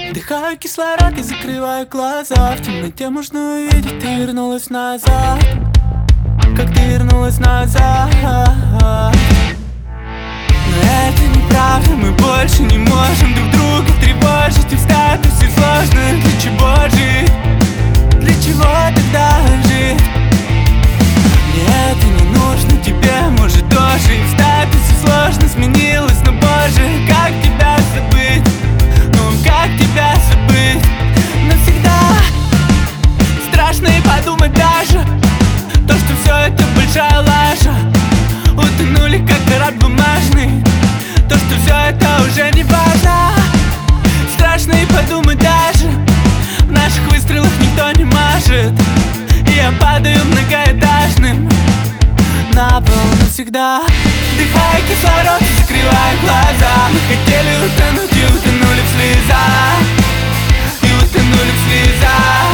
Вдыхаю кислород и закрываю глаза. В темноте можно увидеть, ты вернулась назад. Как ты вернулась назад. Но это неправда, мы больше не можем друг друга тревожить. И в статусе сложно, для чего жить? Для чего тогда жить? Мне это не нужно, тебе может тоже. И в статусе сложно сменилось, но боже, как тебя забыть? Ну как тебя забыть? Навсегда. Страшно и подумать даже то, что все это большая лажа. Утонули как корабль бумажный. То, что все это уже не важно. Страшно и подумать даже в наших выстрелах никто не мажет. И я падаю многоэтажным на пол навсегда. Вдыхая кислород и закрывая глаза. Мы хотели утонуть и утонули в слезах. И утонули в слезах.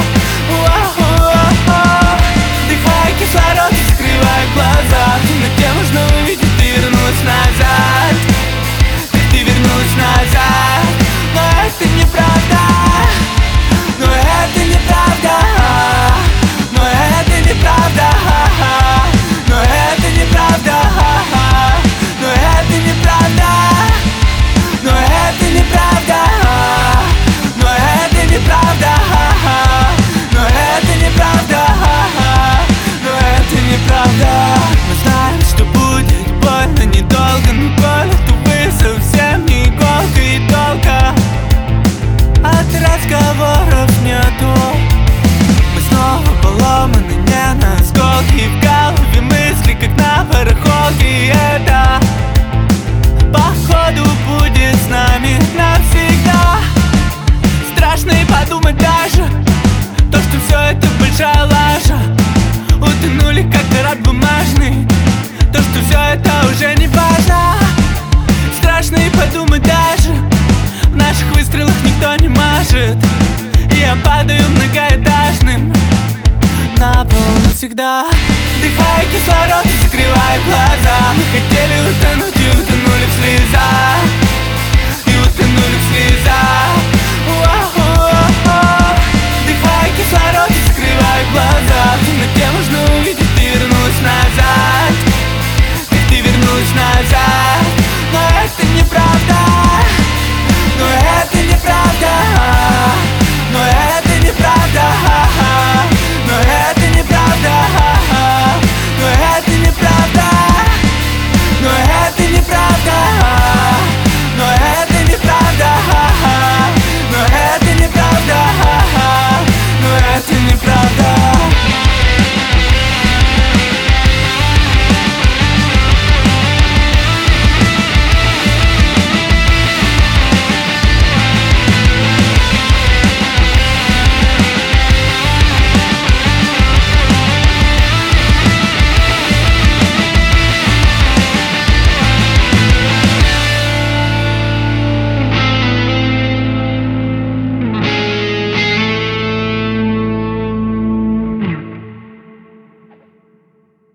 Вдыхая кислород и закрывая глаза. В темноте можно увидеть, ты вернулась назад. Ты вернулась назад. Но это неправда. Но это неправда. Но это неправда. Но это неправда. Но это неправда. Но это неправда. Но это неправда. Но это неправда. Но это неправда. Мы знаем, что будет больно недолго, но боль от увы совсем не иголка и толка. От разговоров нету. Мы снова поломаны не на осколки. В голове мысли, как на пароходе. И это, походу, будет с нами навсегда. Страшно и подумать даже то, что все это большая лажа. Утонули как корабль бумажный. То, что все это уже не важно. Страшно и подумать даже в наших выстрелах никто не мажет. И я падаю многоэтажным на пол навсегда. Вдыхая кислород и закрывая глаза. Мы хотели утонуть и утонули в слезах.